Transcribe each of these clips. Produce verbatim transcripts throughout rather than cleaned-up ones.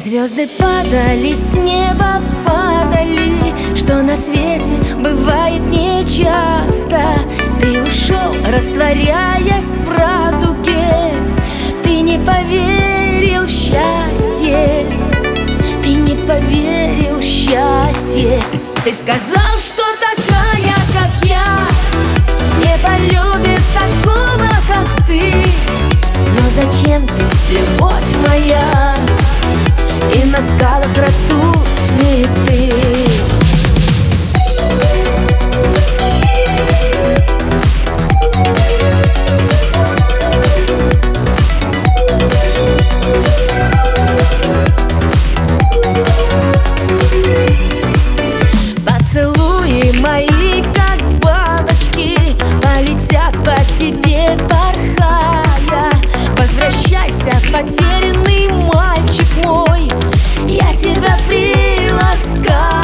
Звезды падали, с неба падали, что на свете бывает нечасто. Ты ушел, растворяясь в радуге. Ты не поверил в счастье, ты не поверил в счастье. Ты сказал, что такая, как я, не полюбит такого, как ты. Но зачем ты, любовь моя? И на скалах растут цветы. Поцелуи мои, как бабочки, полетят по тебе, порхая. Возвращайся, потерянный мальчик мой, я тебя приласкаю,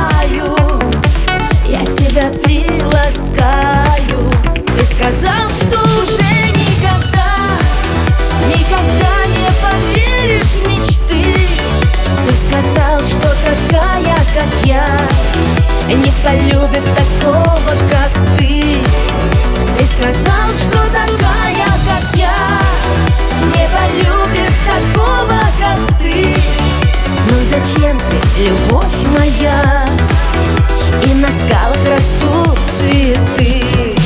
я тебя приласкаю. Ты сказал, что уже никогда, никогда не поверишь в мечты. Ты сказал, что такая, как я, не полюбит такого, как ты. Ты сказал, что такая, как я, не полюбит такого, как ты. Ну зачем ты, любовь моя? И на скалах растут цветы.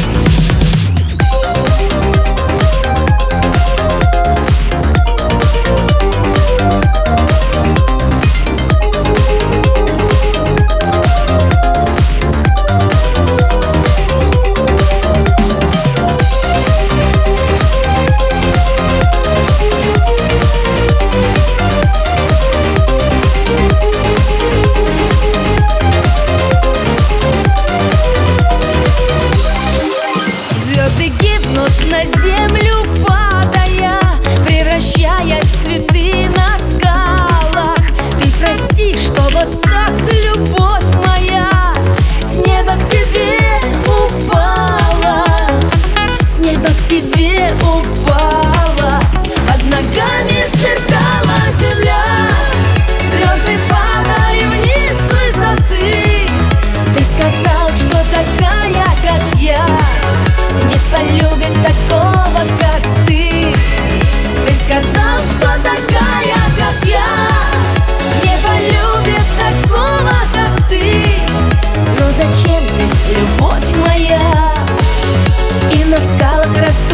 Звезды гибнут на землю, падая, превращаясь в цветы на скалах. Ты прости, что вот так, любовь моя, с неба к тебе упала, с неба к тебе упала. Под ногами сверкала земля, звезды падали вниз с высоты. Ты сказал, что такая, как я, не полюбит такого, как ты. Ты сказал, что такая, как я, не полюбит такого, как ты. Но зачем ты, любовь моя? И на скалах растут